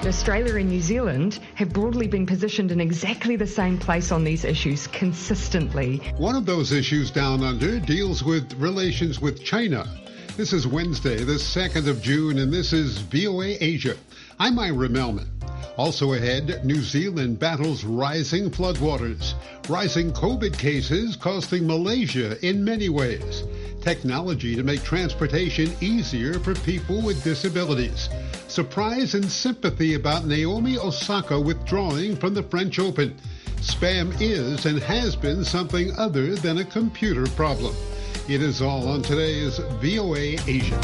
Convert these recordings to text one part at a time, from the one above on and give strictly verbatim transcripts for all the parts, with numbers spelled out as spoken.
Australia and New Zealand have broadly been positioned in exactly the same place on these issues consistently. One of those issues down under deals with relations with China. This is Wednesday, the second of June, and this is V O A Asia. I'm Ira Melman. Also ahead, New Zealand battles rising floodwaters. Rising COVID cases costing Malaysia in many ways. Technology to make transportation easier for people with disabilities. Surprise and sympathy about Naomi Osaka withdrawing from the French Open. Spam is and has been something other than a computer problem. It is all on today's V O A Asia.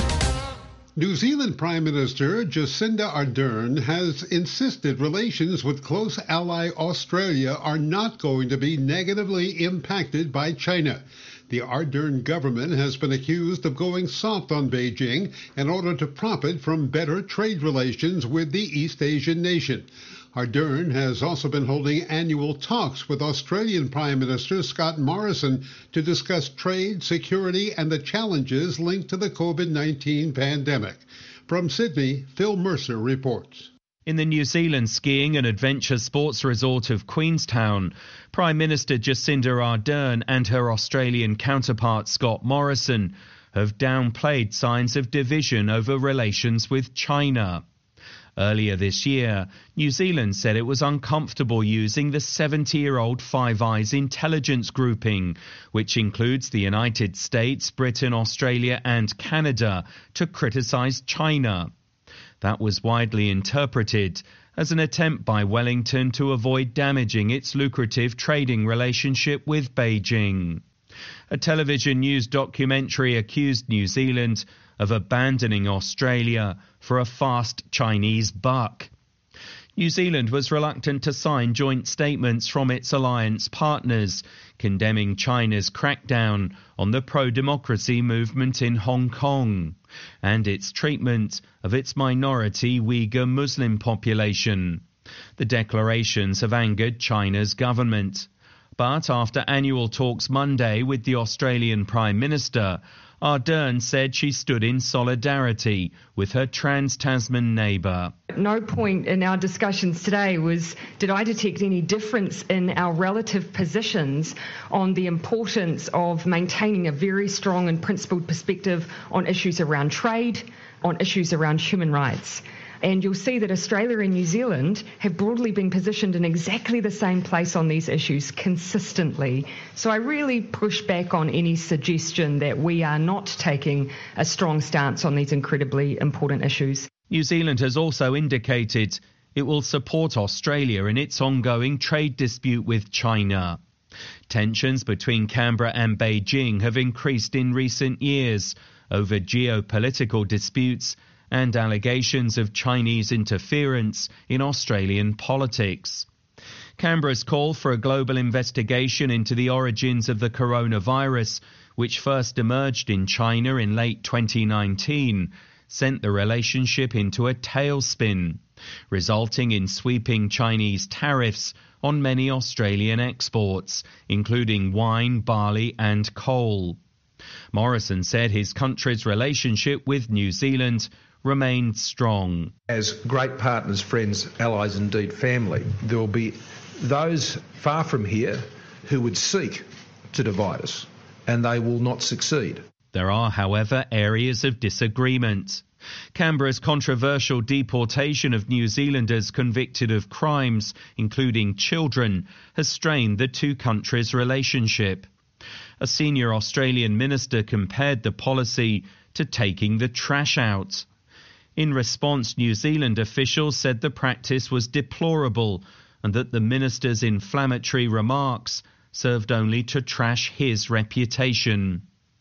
New Zealand Prime Minister Jacinda Ardern has insisted relations with close ally Australia are not going to be negatively impacted by China. The Ardern government has been accused of going soft on Beijing in order to profit from better trade relations with the East Asian nation. Ardern has also been holding annual talks with Australian Prime Minister Scott Morrison to discuss trade, security, and the challenges linked to the COVID nineteen pandemic. From Sydney, Phil Mercer reports. In the New Zealand skiing and adventure sports resort of Queenstown, Prime Minister Jacinda Ardern and her Australian counterpart Scott Morrison have downplayed signs of division over relations with China. Earlier this year, New Zealand said it was uncomfortable using the seventy-year-old Five Eyes intelligence grouping, which includes the United States, Britain, Australia and Canada, to criticise China. That was widely interpreted as an attempt by Wellington to avoid damaging its lucrative trading relationship with Beijing. A television news documentary accused New Zealand of abandoning Australia for a fast Chinese buck. New Zealand was reluctant to sign joint statements from its alliance partners, condemning China's crackdown on the pro-democracy movement in Hong Kong and its treatment of its minority Uyghur Muslim population. The declarations have angered China's government. But after annual talks Monday with the Australian Prime Minister, Ardern said she stood in solidarity with her trans-Tasman neighbour. At no point in our discussions today was did I detect any difference in our relative positions on the importance of maintaining a very strong and principled perspective on issues around trade, on issues around human rights. And you'll see that Australia and New Zealand have broadly been positioned in exactly the same place on these issues consistently. So I really push back on any suggestion that we are not taking a strong stance on these incredibly important issues. New Zealand has also indicated it will support Australia in its ongoing trade dispute with China. Tensions between Canberra and Beijing have increased in recent years over geopolitical disputes and allegations of Chinese interference in Australian politics. Canberra's call for a global investigation into the origins of the coronavirus, which first emerged in China in late twenty nineteen, sent the relationship into a tailspin, resulting in sweeping Chinese tariffs on many Australian exports, including wine, barley and coal. Morrison said his country's relationship with New Zealand remained strong. As great partners, friends, allies, indeed family, there will be those far from here who would seek to divide us, and they will not succeed. There are, however, areas of disagreement. Canberra's controversial deportation of New Zealanders convicted of crimes, including children, has strained the two countries' relationship. A senior Australian minister compared the policy to taking the trash out. In response, New Zealand officials said the practice was deplorable and that the minister's inflammatory remarks served only to trash his reputation.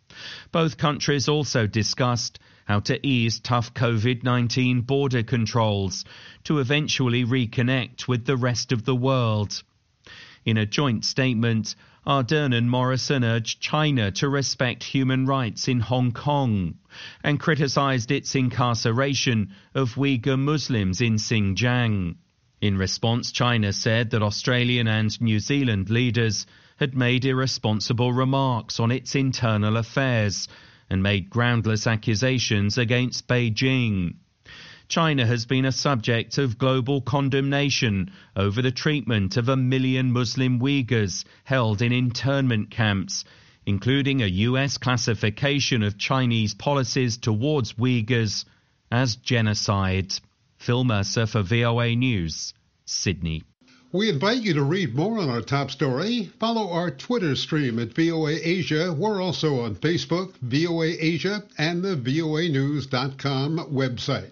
Both countries also discussed how to ease tough COVID nineteen border controls to eventually reconnect with the rest of the world. In a joint statement, Ardern and Morrison urged China to respect human rights in Hong Kong and criticised its incarceration of Uyghur Muslims in Xinjiang. In response, China said that Australian and New Zealand leaders had made irresponsible remarks on its internal affairs and made groundless accusations against Beijing. China has been a subject of global condemnation over the treatment of a million Muslim Uyghurs held in internment camps, including a U S classification of Chinese policies towards Uyghurs as genocide. Phil Mercer for V O A News, Sydney. We invite you to read more on our top story. Follow our Twitter stream at V O A Asia. We're also on Facebook, V O A Asia, and the V O A news dot com website.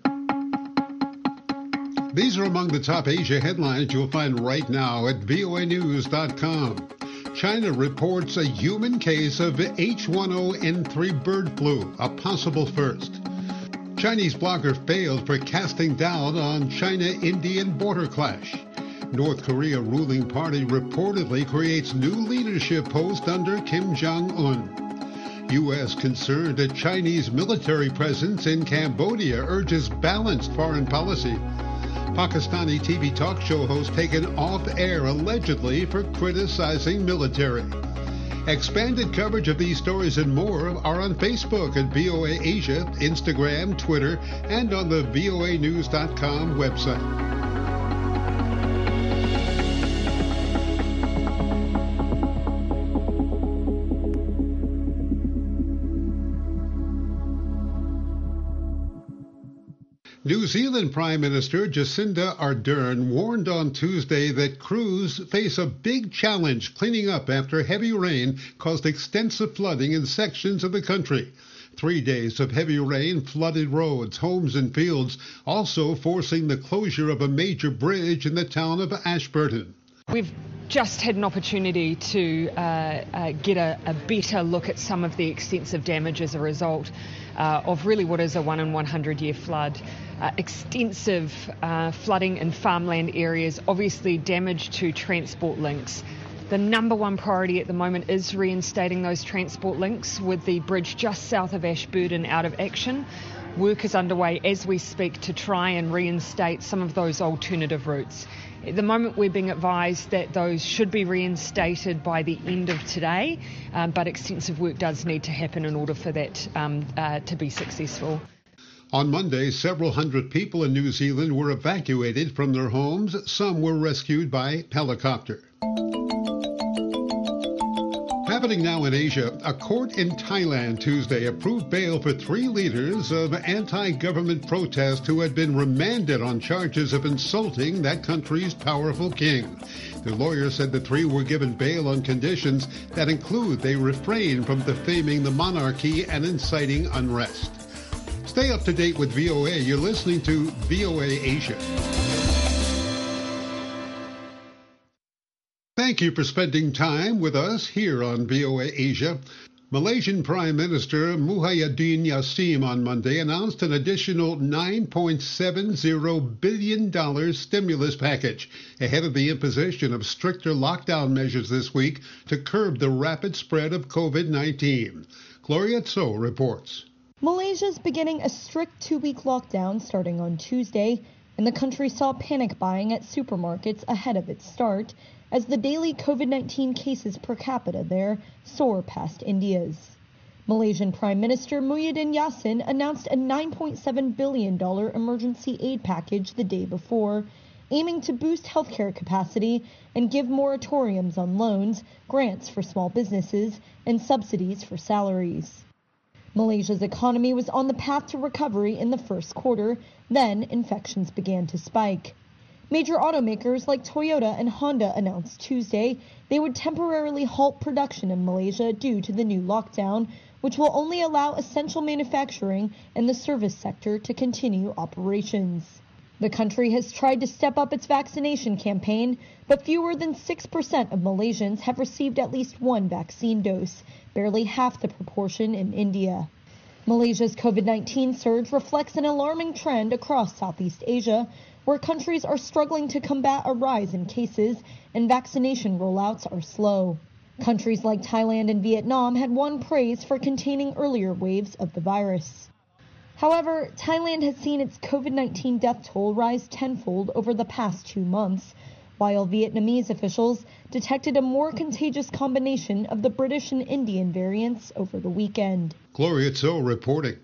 These are among the top Asia headlines you'll find right now at V O A news dot com. China reports a human case of H one N one bird flu, a possible first. Chinese blogger failed for casting doubt on China-Indian border clash. North Korea ruling party reportedly creates new leadership post under Kim Jong-un. U S concerned at Chinese military presence in Cambodia urges balanced foreign policy. Pakistani T V talk show host taken off air allegedly for criticizing military. Expanded coverage of these stories and more are on Facebook at V O A Asia, Instagram, Twitter, and on the V O A news dot com website. New Zealand Prime Minister Jacinda Ardern warned on Tuesday that crews face a big challenge cleaning up after heavy rain caused extensive flooding in sections of the country. Three days of heavy rain flooded roads, homes, and fields, also forcing the closure of a major bridge in the town of Ashburton. We've just had an opportunity to uh, uh, get a, a better look at some of the extensive damage as a result uh, of really what is a one in one hundred year flood. Uh, extensive uh, flooding in farmland areas, obviously damage to transport links. The number one priority at the moment is reinstating those transport links with the bridge just south of Ashburton out of action. Work is underway as we speak to try and reinstate some of those alternative routes. At the moment, we're being advised that those should be reinstated by the end of today, um, but extensive work does need to happen in order for that um, uh, to be successful. On Monday, several hundred people in New Zealand were evacuated from their homes. Some were rescued by helicopter. Happening now in Asia, a court in Thailand Tuesday approved bail for three leaders of anti-government protest who had been remanded on charges of insulting that country's powerful king. The lawyer said the three were given bail on conditions that include they refrain from defaming the monarchy and inciting unrest. Stay up to date with V O A. You're listening to V O A Asia. Thank you for spending time with us here on V O A Asia. Malaysian Prime Minister Muhyiddin Yassin on Monday announced an additional nine point seven zero billion dollars stimulus package ahead of the imposition of stricter lockdown measures this week to curb the rapid spread of COVID nineteen. Gloria Tso reports. Malaysia's beginning a strict two-week lockdown starting on Tuesday, and the country saw panic buying at supermarkets ahead of its start as the daily COVID nineteen cases per capita there soar past India's. Malaysian Prime Minister Muhyiddin Yassin announced a nine point seven billion dollars emergency aid package the day before, aiming to boost healthcare capacity and give moratoriums on loans, grants for small businesses, and subsidies for salaries. Malaysia's economy was on the path to recovery in the first quarter, then infections began to spike. Major automakers like Toyota and Honda announced Tuesday they would temporarily halt production in Malaysia due to the new lockdown, which will only allow essential manufacturing and the service sector to continue operations. The country has tried to step up its vaccination campaign, but fewer than six percent of Malaysians have received at least one vaccine dose, barely half the proportion in India. Malaysia's COVID nineteen surge reflects an alarming trend across Southeast Asia, where countries are struggling to combat a rise in cases and vaccination rollouts are slow. Countries like Thailand and Vietnam had won praise for containing earlier waves of the virus. However, Thailand has seen its COVID nineteen death toll rise tenfold over the past two months, while Vietnamese officials detected a more contagious combination of the British and Indian variants over the weekend. Gloria Tso reporting.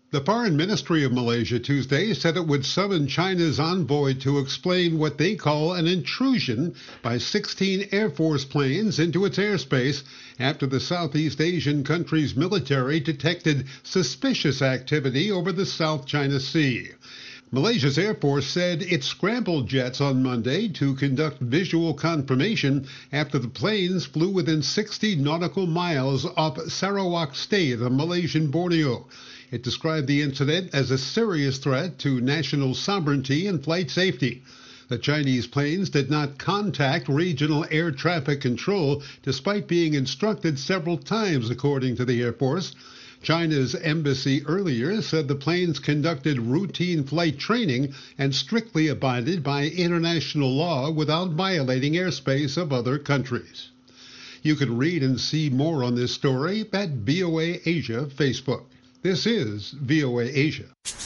The Foreign Ministry of Malaysia Tuesday said it would summon China's envoy to explain what they call an intrusion by sixteen Air Force planes into its airspace after the Southeast Asian country's military detected suspicious activity over the South China Sea. Malaysia's Air Force said it scrambled jets on Monday to conduct visual confirmation after the planes flew within sixty nautical miles off Sarawak State of Malaysian Borneo. It described the incident as a serious threat to national sovereignty and flight safety. The Chinese planes did not contact regional air traffic control despite being instructed several times, according to the Air Force. China's embassy earlier said the planes conducted routine flight training and strictly abided by international law without violating airspace of other countries. You can read and see more on this story at V O A Asia Facebook. This is V O A Asia.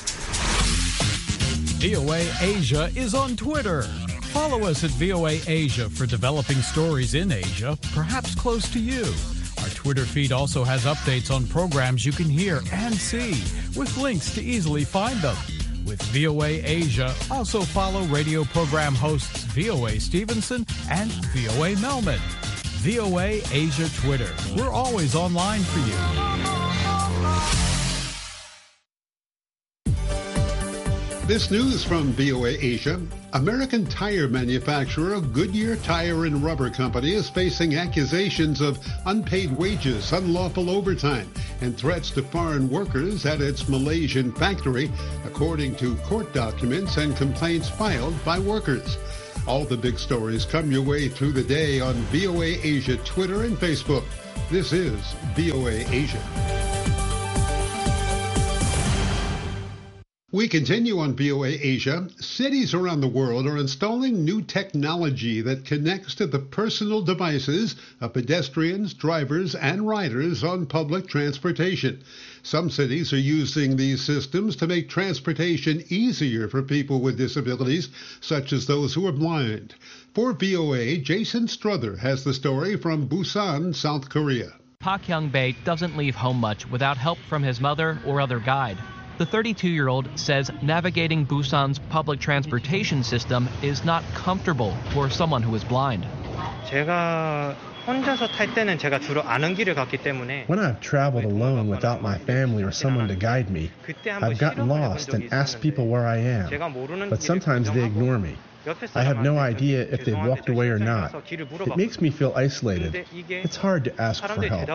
V O A Asia is on Twitter. Follow us at V O A Asia for developing stories in Asia, perhaps close to you. Our Twitter feed also has updates on programs you can hear and see, with links to easily find them. With V O A Asia, also follow radio program hosts V O A Stevenson and V O A Melman. V O A Asia Twitter. We're always online for you. This news from V O A Asia. American tire manufacturer Goodyear Tire and Rubber Company is facing accusations of unpaid wages, unlawful overtime, and threats to foreign workers at its Malaysian factory, according to court documents and complaints filed by workers. All the big stories come your way through the day on V O A Asia Twitter and Facebook. This is V O A Asia. We continue on V O A Asia. Cities around the world are installing new technology that connects to the personal devices of pedestrians, drivers, and riders on public transportation. Some cities are using these systems to make transportation easier for people with disabilities, such as those who are blind. For V O A, Jason Struther has the story from Busan, South Korea. Park Hyung-bae doesn't leave home much without help from his mother or other guide. The thirty-two-year-old says navigating Busan's public transportation system is not comfortable for someone who is blind. 제가 혼자서 탈 때는 제가 주로 아는 길을 갔기 때문에 When I've traveled alone without my family or someone to guide me, I've gotten lost and asked people where I am, but sometimes they ignore me. I have no idea if they've walked away or not. It makes me feel isolated. It's hard to ask for help.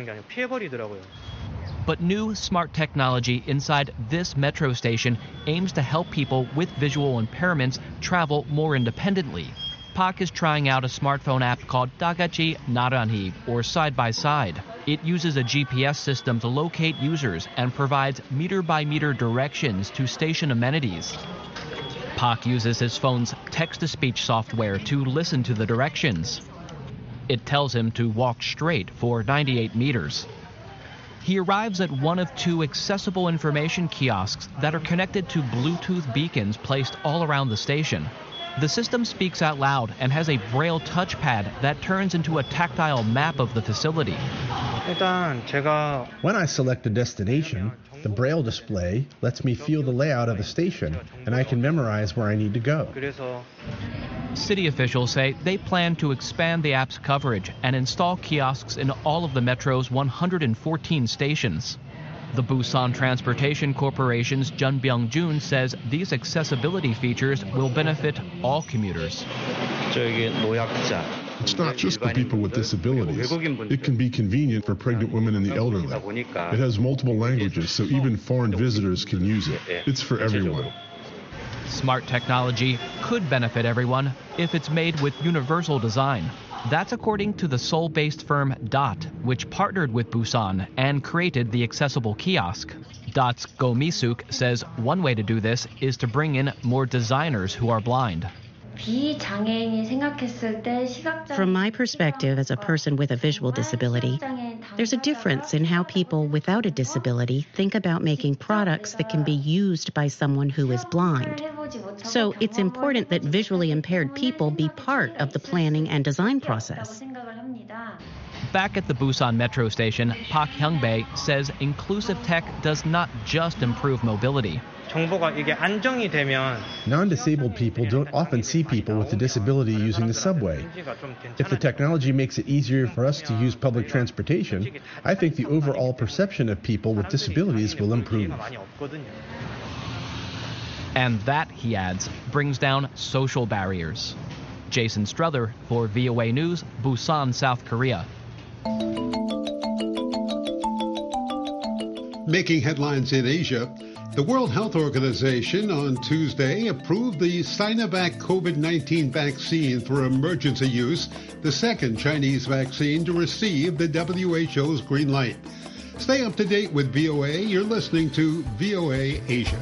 But new smart technology inside this metro station aims to help people with visual impairments travel more independently. Park is trying out a smartphone app called Dagachi Naranhi, or Side by Side. It uses a G P S system to locate users and provides meter-by-meter directions to station amenities. Park uses his phone's text-to-speech software to listen to the directions. It tells him to walk straight for ninety-eight meters. He arrives at one of two accessible information kiosks that are connected to Bluetooth beacons placed all around the station. The system speaks out loud and has a braille touchpad that turns into a tactile map of the facility. When I select a destination, the braille display lets me feel the layout of the station, and I can memorize where I need to go. City officials say they plan to expand the app's coverage and install kiosks in all of the metro's one hundred fourteen stations. The Busan Transportation Corporation's Jun Byung-jun says these accessibility features will benefit all commuters. It's not just for people with disabilities. It can be convenient for pregnant women and the elderly. It has multiple languages, so even foreign visitors can use it. It's for everyone. Smart technology could benefit everyone if it's made with universal design. That's according to the Seoul-based firm Dot, which partnered with Busan and created the accessible kiosk. Dot's Go Mi-suk says one way to do this is to bring in more designers who are blind. From my perspective as a person with a visual disability, there's a difference in how people without a disability think about making products that can be used by someone who is blind. So it's important that visually impaired people be part of the planning and design process. Back at the Busan metro station, Park Hyung-bae says inclusive tech does not just improve mobility. Non-disabled people don't often see people with a disability using the subway. If the technology makes it easier for us to use public transportation, I think the overall perception of people with disabilities will improve. And that, he adds, brings down social barriers. Jason Struther for V O A News, Busan, South Korea. Making headlines in Asia, the World Health Organization on Tuesday approved the Sinovac COVID nineteen vaccine for emergency use, the second Chinese vaccine to receive the W H O's green light. Stay up to date with V O A. You're listening to V O A Asia.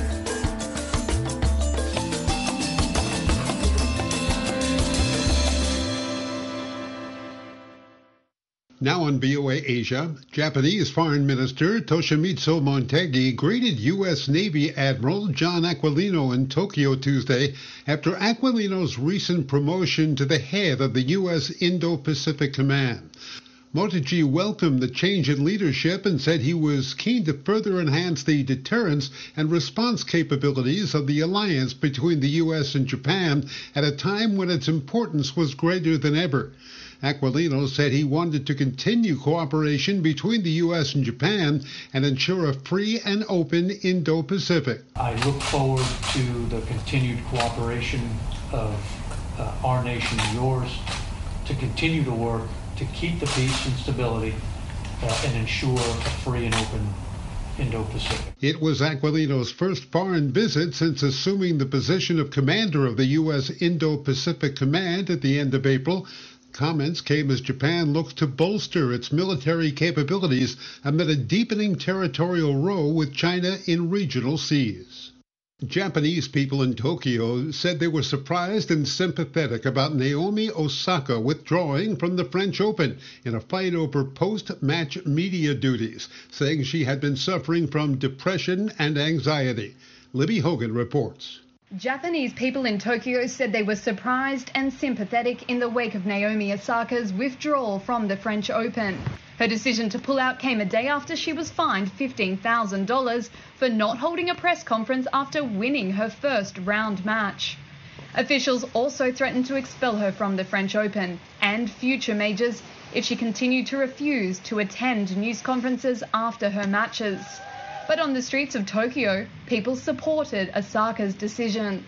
Now on V O A Asia, Japanese Foreign Minister Toshimitsu Motegi greeted U S Navy Admiral John Aquilino in Tokyo Tuesday after Aquilino's recent promotion to the head of the U S Indo-Pacific Command. Motegi welcomed the change in leadership and said he was keen to further enhance the deterrence and response capabilities of the alliance between the U S and Japan at a time when its importance was greater than ever. Aquilino said he wanted to continue cooperation between the U S and Japan and ensure a free and open Indo-Pacific. I look forward to the continued cooperation of uh, our nation and yours to continue to work to keep the peace and stability uh, and ensure a free and open Indo-Pacific. It was Aquilino's first foreign visit since assuming the position of commander of the U S Indo-Pacific Command at the end of April. Comments came as Japan looks to bolster its military capabilities amid a deepening territorial row with China in regional seas. Japanese people in Tokyo said they were surprised and sympathetic about Naomi Osaka withdrawing from the French Open in a fight over post-match media duties, saying she had been suffering from depression and anxiety. Libby Hogan reports. Japanese people in Tokyo said they were surprised and sympathetic in the wake of Naomi Osaka's withdrawal from the French Open. Her decision to pull out came a day after she was fined fifteen thousand dollars for not holding a press conference after winning her first round match. Officials also threatened to expel her from the French Open and future majors if she continued to refuse to attend news conferences after her matches. But on the streets of Tokyo, people supported Osaka's decision.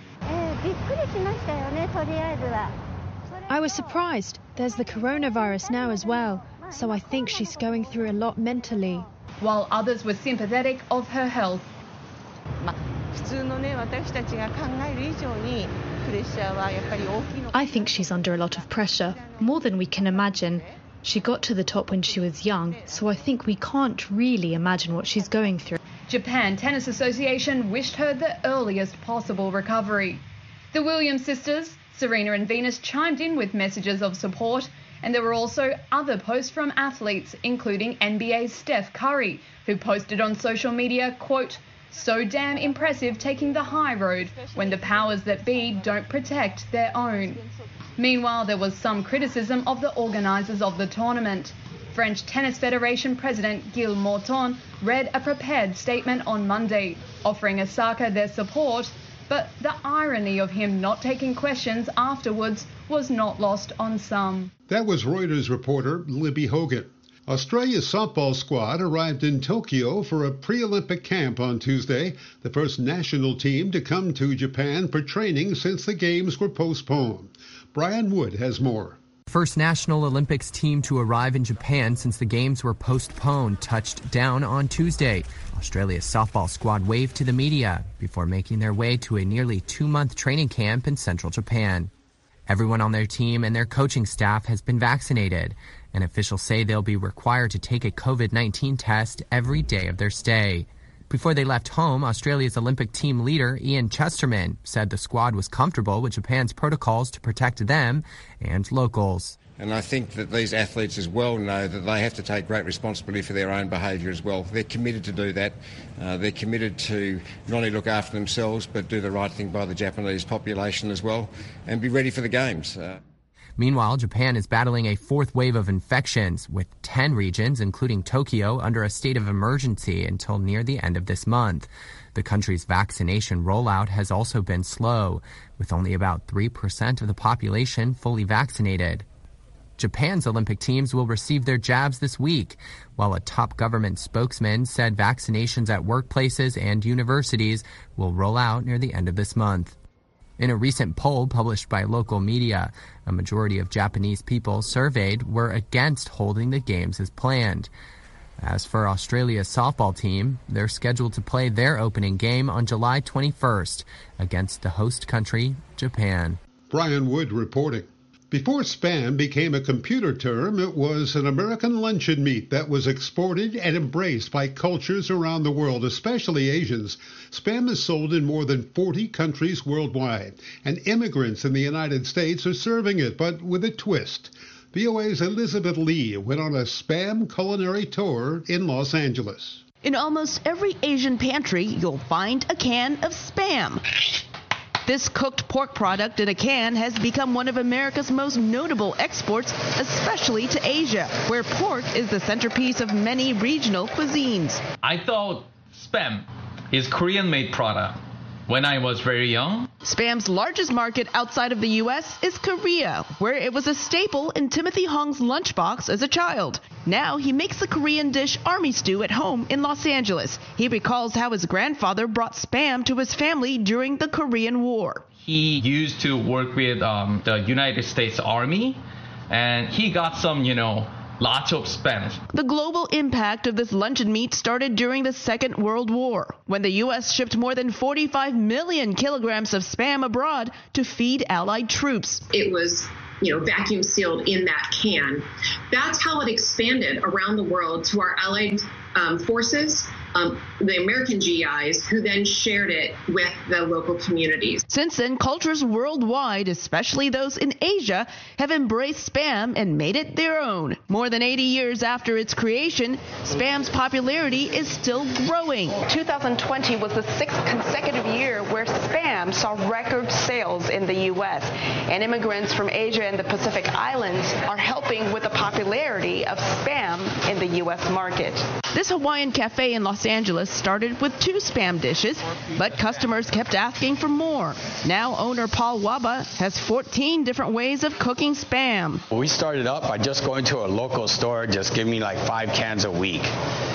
I was surprised. There's the coronavirus now as well, so I think she's going through a lot mentally. While others were sympathetic of her health. I think she's under a lot of pressure, more than we can imagine. She got to the top when she was young, so I think we can't really imagine what she's going through. Japan Tennis Association wished her the earliest possible recovery. The Williams sisters, Serena and Venus, chimed in with messages of support, and there were also other posts from athletes, including N B A's Steph Curry, who posted on social media, quote, "So damn impressive taking the high road when the powers that be don't protect their own." Meanwhile, there was some criticism of the organisers of the tournament. French Tennis Federation President Gilles Morton read a prepared statement on Monday, offering Osaka their support, but the irony of him not taking questions afterwards was not lost on some. That was Reuters reporter Libby Hogan. Australia's softball squad arrived in Tokyo for a pre-Olympic camp on Tuesday, the first national team to come to Japan for training since the Games were postponed. Brian Wood has more. First National Olympics team to arrive in Japan since the Games were postponed touched down on Tuesday. Australia's softball squad waved to the media before making their way to a nearly two-month training camp in central Japan. Everyone on their team and their coaching staff has been vaccinated, and officials say they'll be required to take a COVID nineteen test every day of their stay. Before they left home, Australia's Olympic team leader, Ian Chesterman, said the squad was comfortable with Japan's protocols to protect them and locals. And I think that these athletes as well know that they have to take great responsibility for their own behaviour as well. They're committed to do that. Uh, they're committed to not only look after themselves, but do the right thing by the Japanese population as well and be ready for the Games. Uh, Meanwhile, Japan is battling a fourth wave of infections, with ten regions, including Tokyo, under a state of emergency until near the end of this month. The country's vaccination rollout has also been slow, with only about three percent of the population fully vaccinated. Japan's Olympic teams will receive their jabs this week, while a top government spokesman said vaccinations at workplaces and universities will roll out near the end of this month. In a recent poll published by local media, a majority of Japanese people surveyed were against holding the games as planned. As for Australia's softball team, they're scheduled to play their opening game on July twenty-first against the host country, Japan. Brian Wood reporting. Before Spam became a computer term, it was an American luncheon meat that was exported and embraced by cultures around the world, especially Asians. Spam is sold in more than forty countries worldwide, and immigrants in the United States are serving it, but with a twist. V O A's Elizabeth Lee went on a Spam culinary tour in Los Angeles. In almost every Asian pantry, you'll find a can of Spam. This cooked pork product in a can has become one of America's most notable exports, especially to Asia, where pork is the centerpiece of many regional cuisines. I thought Spam is Korean-made product when I was very young. Spam's largest market outside of the U S is Korea, where it was a staple in Timothy Hong's lunchbox as a child. Now he makes the Korean dish army stew at home in Los Angeles. He recalls how his grandfather brought Spam to his family during the Korean War. He used to work with um, the United States Army, and he got some, you know, lots of Spam. The global impact of this luncheon meat started during the Second World War, when the U S shipped more than forty-five million kilograms of Spam abroad to feed Allied troops. It was, you know, vacuum sealed in that can. That's how it expanded around the world to our Allied um, forces, um, the American G Is, who then shared it with the local communities. Since then, cultures worldwide, especially those in Asia, have embraced Spam and made it their own. More than eighty years after its creation, Spam's popularity is still growing. two thousand twenty was the sixth consecutive year where Spam saw record sales in the U S, and immigrants from Asia and the Pacific Islands are helping with the popularity of Spam in the U S market. This Hawaiian cafe in Los Angeles started with two Spam dishes, but customers kept asking for more. Now owner Paul Waba has fourteen different ways of cooking Spam. We started up by just going to a local store, just give me like five cans a week.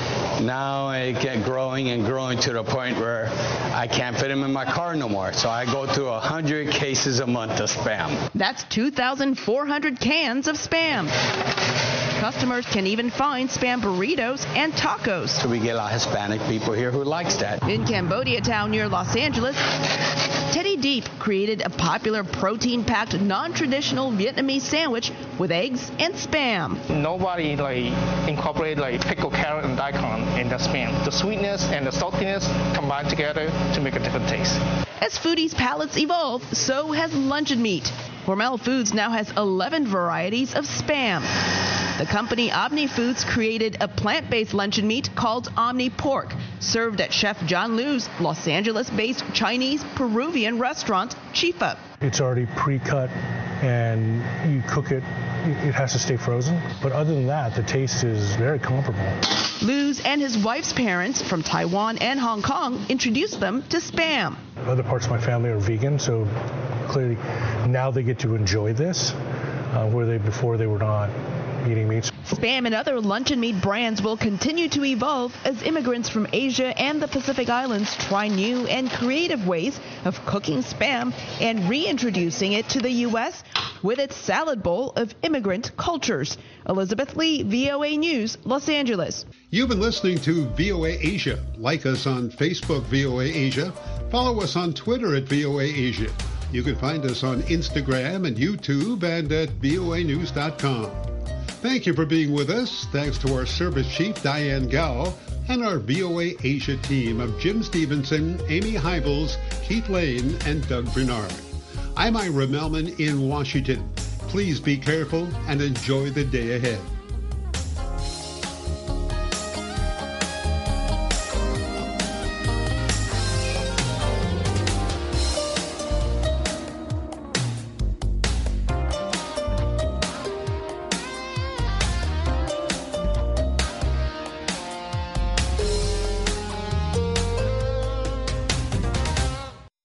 Now I get growing and growing to the point where I can't fit them in my car no more. So I go through one hundred cases a month of Spam. That's two thousand four hundred cans of Spam. Customers can even find Spam burritos and tacos. So we get a lot of Hispanic people here who likes that. In Cambodia town near Los Angeles, Teddy Deep created a popular protein-packed, non-traditional Vietnamese sandwich with eggs and Spam. Nobody like incorporate like pickled carrot and daikon in the Spam. The sweetness and the saltiness combine together to make a different taste. As foodies' palates evolve, so has luncheon meat. Hormel Foods now has eleven varieties of Spam. The company Omni Foods created a plant-based luncheon meat called Omni Pork, served at Chef John Liu's Los Angeles-based Chinese Peruvian restaurant, Chifa. It's already pre-cut and you cook it. It has to stay frozen. But other than that, the taste is very comparable. Liu's and his wife's parents from Taiwan and Hong Kong introduced them to Spam. Other parts of my family are vegan, so clearly now they get to enjoy this, uh, where they before they were not eating meats. Spam and other luncheon meat brands will continue to evolve as immigrants from Asia and the Pacific Islands try new and creative ways of cooking Spam and reintroducing it to the U S with its salad bowl of immigrant cultures. Elizabeth Lee, V O A News, Los Angeles. You've been listening to V O A Asia. Like us on Facebook, V O A Asia. Follow us on Twitter at V O A Asia. You can find us on Instagram and YouTube and at V O A news dot com. Thank you for being with us. Thanks to our service chief, Diane Gao, and our V O A Asia team of Jim Stevenson, Amy Hybels, Keith Lane, and Doug Bernard. I'm Ira Melman in Washington. Please be careful and enjoy the day ahead.